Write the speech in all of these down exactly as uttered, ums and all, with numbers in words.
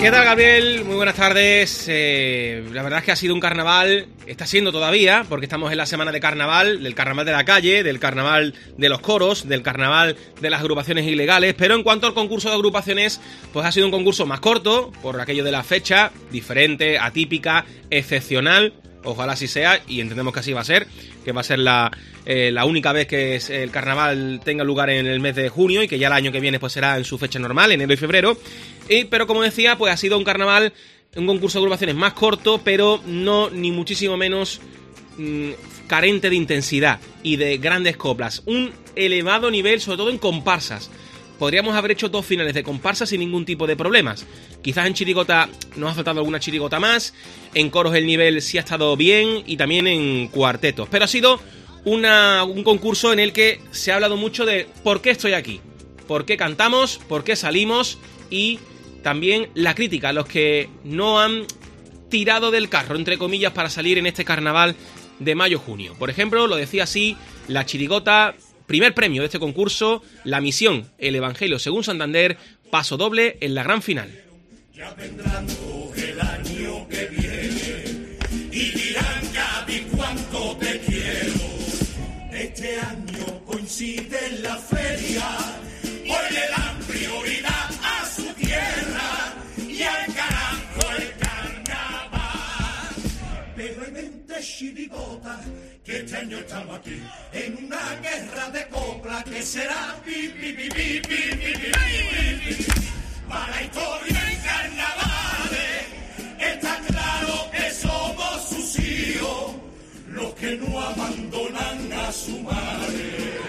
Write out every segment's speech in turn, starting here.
¿Qué tal, Gabriel? Muy buenas tardes. Eh, la verdad es que ha sido un carnaval, está siendo todavía, porque estamos en la semana de carnaval, del carnaval de la calle, del carnaval de los coros, del carnaval de las agrupaciones ilegales, pero en cuanto al concurso de agrupaciones, pues ha sido un concurso más corto, por aquello de la fecha, diferente, atípica, excepcional. Ojalá así sea, y entendemos que así va a ser, que va a ser la, eh, la única vez que es, el carnaval tenga lugar en el mes de junio y que ya el año que viene pues será en su fecha normal, enero y febrero. Y, pero como decía, pues ha sido un carnaval, un concurso de agrupaciones más corto, pero no ni muchísimo menos mmm, carente de intensidad y de grandes coplas. Un elevado nivel, sobre todo en comparsas. Podríamos haber hecho dos finales de comparsa sin ningún tipo de problemas. Quizás en chirigota nos ha faltado alguna chirigota más. En coros el nivel sí ha estado bien. Y también en cuartetos. Pero ha sido una, un concurso en el que se ha hablado mucho de por qué estoy aquí. Por qué cantamos, por qué salimos. Y también la crítica, los que no han tirado del carro, entre comillas, para salir en este carnaval de mayo-junio. Por ejemplo, lo decía así la chirigota... Primer premio de este concurso, La Misión, el Evangelio según Santander, paso doble en la gran final. Ya vendrán el año que viene y dirán, Gaby, cuánto te quiero. Este año coincide en la feria, hoy le dan prioridad a su tierra y al carajo el carnaval. Pero hay veinte chirigotas que este año estamos aquí en una guerra de copla que será pi, pi, pi, pi, pi, pi, pi, pi. Para la historia en carnavales está claro que somos sus hijos los que no abandonan a su madre.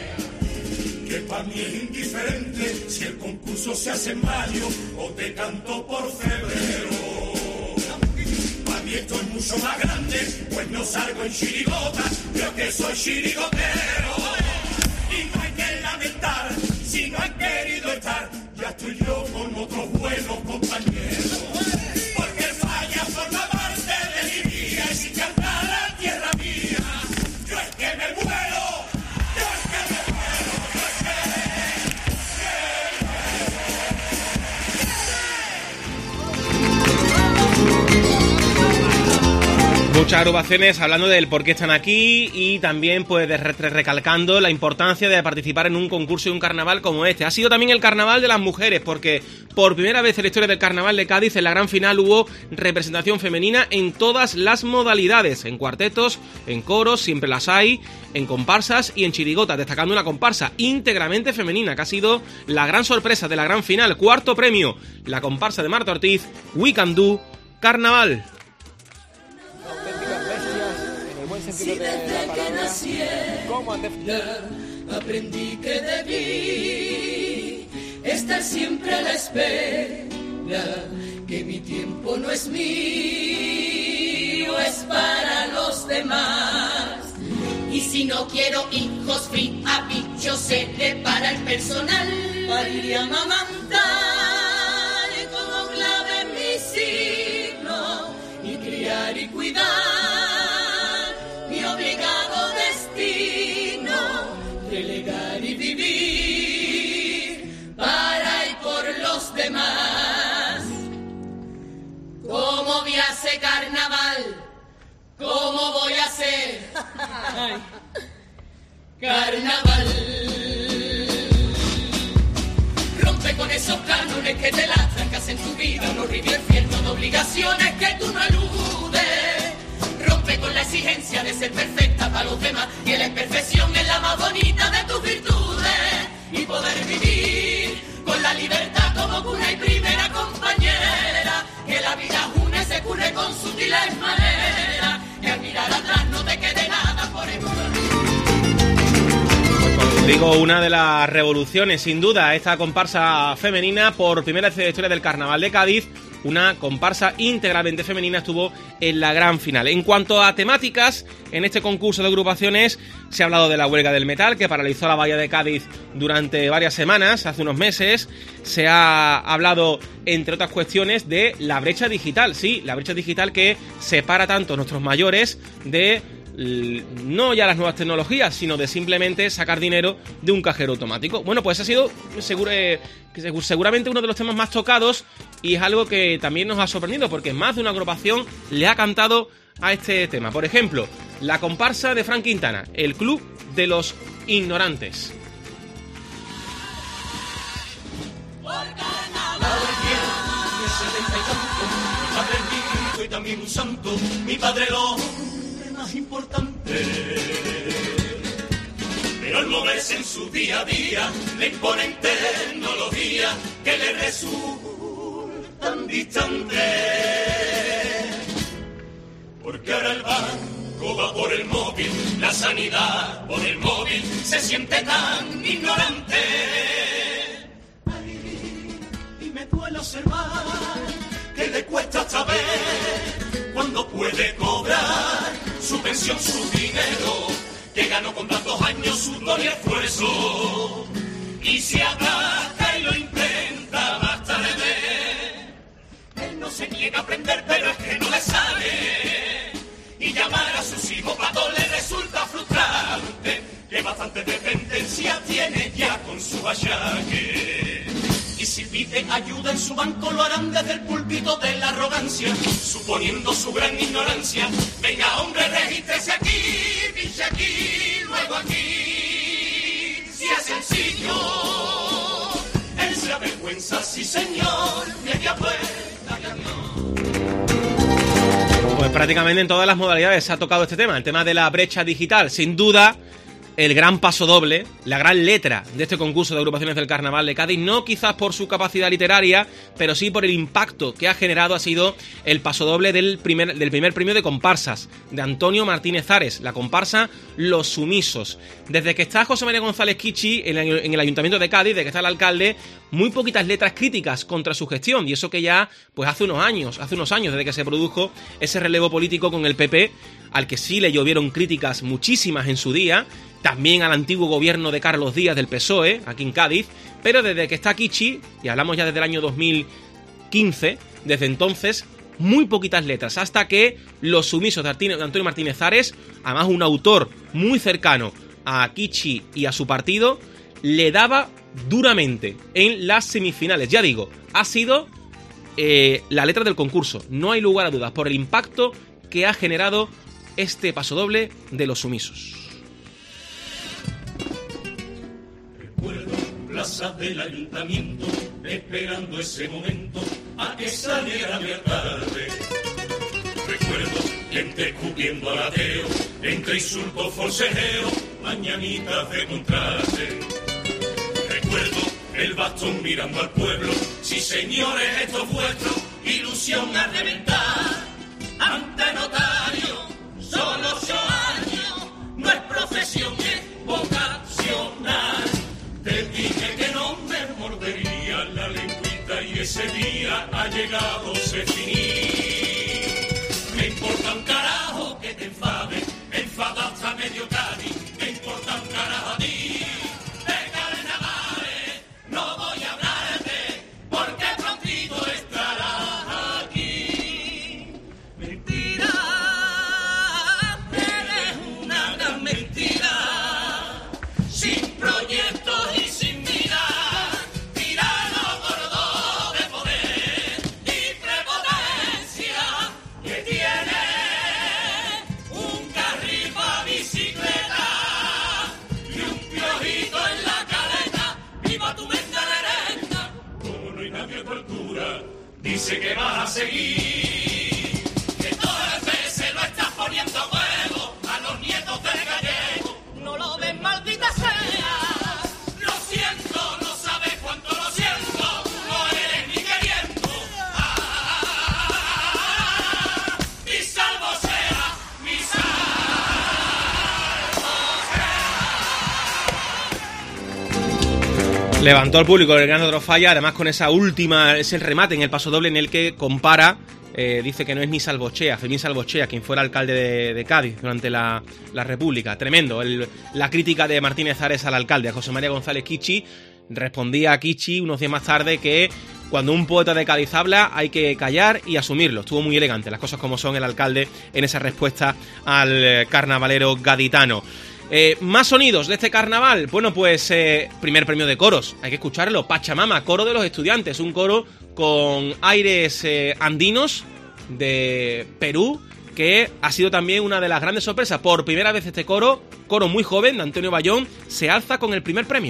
Que para mí es indiferente si el concurso se hace en mayo o te canto por febrero. Y esto es mucho más grande, pues no salgo en chirigota, yo que soy chirigotero. Y no hay que lamentar, si no han querido estar, ya estoy yo con otros buenos compañeros. Porque el falla forma parte de mi vida, y si cantar la tierra mía, yo es que me muero, yo es que me muero, yo es que... Muchas agrupaciones hablando del por qué están aquí y también pues de re recalcando la importancia de participar en un concurso y un carnaval como este. Ha sido también el carnaval de las mujeres porque por primera vez en la historia del carnaval de Cádiz en la gran final hubo representación femenina en todas las modalidades, en cuartetos, en coros, siempre las hay, en comparsas y en chirigotas, destacando una comparsa íntegramente femenina que ha sido la gran sorpresa de la gran final. Cuarto premio, la comparsa de Marta Ortiz, We Can Do Carnaval. Si desde que naciera aprendí que debí estar siempre a la espera, que mi tiempo no es mío, es para los demás. Y si no quiero hijos free happy, yo seré para el personal. Parir y amamantar como clave mi signo y criar y cuidar. Obligado destino, relegar y vivir para y por los demás. ¿Cómo voy a hacer carnaval? ¿Cómo voy a hacer carnaval? Rompe con esos cánones que te lastran, que hacen tu vida un horrible infierno de obligaciones que tú no eludes. Rompe con la exigencia de ser perfecta para los demás y la imperfección es la más bonita de tus virtudes y poder vivir con la libertad como cuna y primera compañera, que la vida une se cure con sutiles maneras, que al mirar atrás no te quede nada por emular. Digo, una de las revoluciones, sin duda, esta comparsa femenina por primera vez en la historia del carnaval de Cádiz. Una comparsa íntegramente femenina estuvo en la gran final. En cuanto a temáticas, en este concurso de agrupaciones se ha hablado de la huelga del metal que paralizó la bahía de Cádiz durante varias semanas, hace unos meses. Se ha hablado, entre otras cuestiones, de la brecha digital. Sí, la brecha digital que separa tanto a nuestros mayores de no ya las nuevas tecnologías, sino de simplemente sacar dinero de un cajero automático. Bueno, pues ha sido seguro, eh, seguramente uno de los temas más tocados y es algo que también nos ha sorprendido porque más de una agrupación le ha cantado a este tema. Por ejemplo, la comparsa de Frank Quintana, el Club de los Ignorantes. Y también un santo, mi padre lo hombre más importante. Pero al moverse en su día a día, le imponen tecnología que le resultan distantes. Porque ahora el banco va por el móvil, la sanidad por el móvil, se siente tan ignorante. Ay, y me duele observar que le cuesta saber cuándo puede cobrar su pensión, su dinero, que ganó con tantos años sudor y esfuerzo. Y si ataca y lo intenta, basta de ver. Él no se niega a aprender, pero es que no le sale. Y llamar a sus hijos patos le resulta frustrante, que bastante dependencia tiene ya con su achaque. Y si pide ayuda en su banco lo harán desde el púlpito de la arrogancia, suponiendo su gran ignorancia. Venga hombre, regístrese aquí, piche aquí, luego aquí. Si es sencillo, él se avergüenza, sí señor, media puerta y adiós. Pues prácticamente en todas las modalidades se ha tocado este tema, el tema de la brecha digital. Sin duda, el gran paso doble, la gran letra de este concurso de agrupaciones del Carnaval de Cádiz, no quizás por su capacidad literaria, pero sí por el impacto que ha generado, ha sido el paso doble del primer, del primer premio de comparsas, de Antonio Martínez Ares, la comparsa Los Sumisos. Desde que está José María González Kichi en el, en el Ayuntamiento de Cádiz, desde que está el alcalde, muy poquitas letras críticas contra su gestión, y eso que ya, pues hace unos años, hace unos años desde que se produjo ese relevo político con el P P, al que sí le llovieron críticas muchísimas en su día, también al antiguo gobierno de Carlos Díaz del P S O E, aquí en Cádiz, pero desde que está Kichi, y hablamos ya desde el año dos mil quince, desde entonces, muy poquitas letras, hasta que Los Sumisos de Antonio Martínez Ares, además un autor muy cercano a Kichi y a su partido, le daba duramente en las semifinales. Ya digo, ha sido eh, la letra del concurso, no hay lugar a dudas, por el impacto que ha generado este pasodoble de Los Sumisos. Plaza del ayuntamiento, esperando ese momento a que saliera mi alcalde. Recuerdo gente escupiendo al ateo, entre insultos, forcejeos, mañanitas de contraste. Recuerdo el bastón mirando al pueblo, sí señores, esto es vuestro, ilusión a reventar. Ante notario, son ocho años, no es profesión, es vocacional. Te dije que no me mordería la lengüita y ese día ha llegado se finí. Me importa un carajo que te enfade, enfada hasta medio Cádiz, me importa un carajo a ti. De carnavales no voy a hablarte, porque prontito estarás aquí. Mentira, eres una gran mentira, sin proyecto. Dice que vas a seguir, que todas las veces lo estás poniendo a huevo a los nietos de gallego. No lo ves, maldita sea. Lo siento, no sabes cuánto lo siento. No eres ni queriendo. Ah, mi salvo sea, mi salvo sea. Levantó al público el gran Trofalla, además con esa última, ese remate en el pasodoble en el que compara, eh, dice que no es ni Salvochea, Fermín Salvochea, quien fuera alcalde de, de Cádiz durante la, la República. Tremendo, el, la crítica de Martínez Ares al alcalde, a José María González Kichi. Respondía a Kichi unos días más tarde que cuando un poeta de Cádiz habla hay que callar y asumirlo. Estuvo muy elegante, las cosas como son, el alcalde en esa respuesta al carnavalero gaditano. Eh, más sonidos de este carnaval. Bueno, pues eh, primer premio de coros, hay que escucharlo. Pachamama, coro de los estudiantes, un coro con aires eh, andinos de Perú, que ha sido también una de las grandes sorpresas. Por primera vez este coro, coro muy joven de Antonio Bayón, se alza con el primer premio.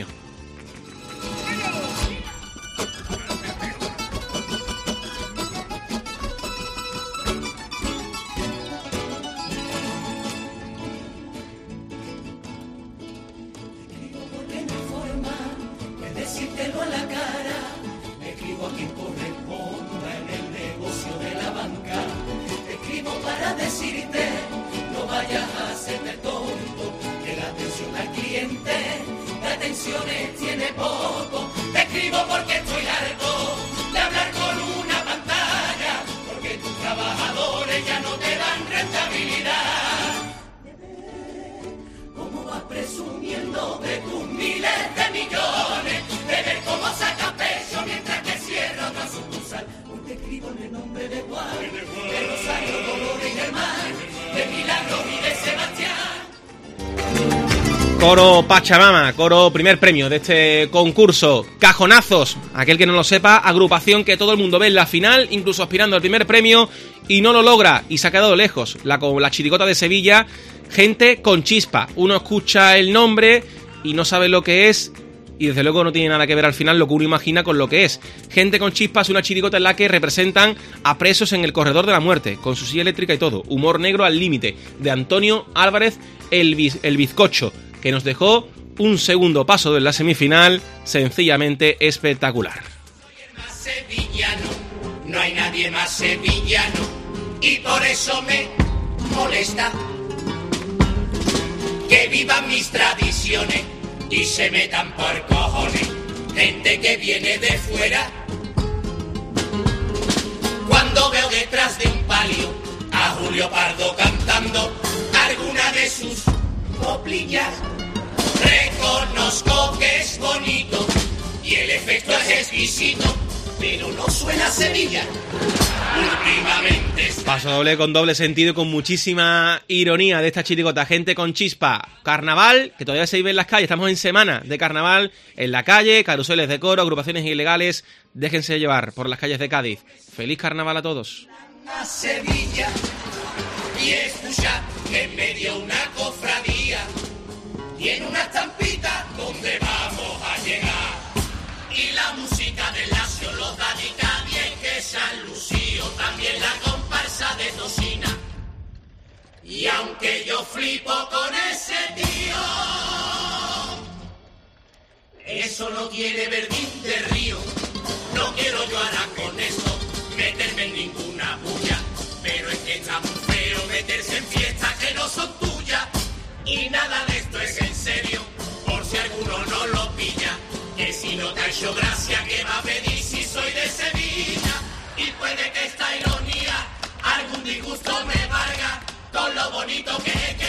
Tiene poco, te escribo porque estoy harto de hablar con una pantalla, porque tus trabajadores ya no te dan rentabilidad. Cómo vas presumiendo de tus miles de millones, de ver cómo sacas pecho mientras que cierra otra sucursal. Hoy te escribo en el nombre de Juan, de Rosario, Dolores y Germán, de Milagros y de Sebastián. Coro Pachamama, coro primer premio de este concurso. Cajonazos, aquel que no lo sepa, agrupación que todo el mundo ve en la final, incluso aspirando al primer premio, y no lo logra, y se ha quedado lejos. La, la Chirigota de Sevilla, gente con chispa. Uno escucha el nombre y no sabe lo que es, y desde luego no tiene nada que ver al final lo que uno imagina con lo que es. Gente con chispa es una chirigota en la que representan a presos en el corredor de la muerte, con su silla eléctrica y todo. Humor negro al límite, de Antonio Álvarez el, biz, el Bizcocho, que nos dejó un segundo paso en la semifinal sencillamente espectacular. Más sevillano, no hay nadie más sevillano, y por eso me molesta que vivan mis tradiciones y se metan por cojones gente que viene de fuera. Cuando veo detrás de un palio a Julio Pardo cantando alguna de sus coplillas, reconozco que es bonito y el efecto es exquisito, pero no suena a Sevilla. Últimamente está... Paso doble con doble sentido y con muchísima ironía de esta chirigota. Gente con chispa. Carnaval, que todavía se vive en las calles. Estamos en semana de carnaval en la calle, caruseles de coro, agrupaciones ilegales. Déjense llevar por las calles de Cádiz. Feliz carnaval a todos. A Sevilla y escucha que en medio una cofradía tiene una estampita donde vamos a llegar, y la música de Lacio, los Danica, bien que San Lucio, también la comparsa de Tocina. Y aunque yo flipo con ese tío, eso no tiene verdín de río. No quiero yo ahora con eso meterme en ninguna bulla, pero es que está muy feo meterse en fiestas que no son tuyas. Y nada de esto es en serio, por si alguno no lo pilla, que si no te ha hecho gracia, que va a pedir si soy de Sevilla. Y puede que esta ironía algún disgusto me valga, con lo bonito que es que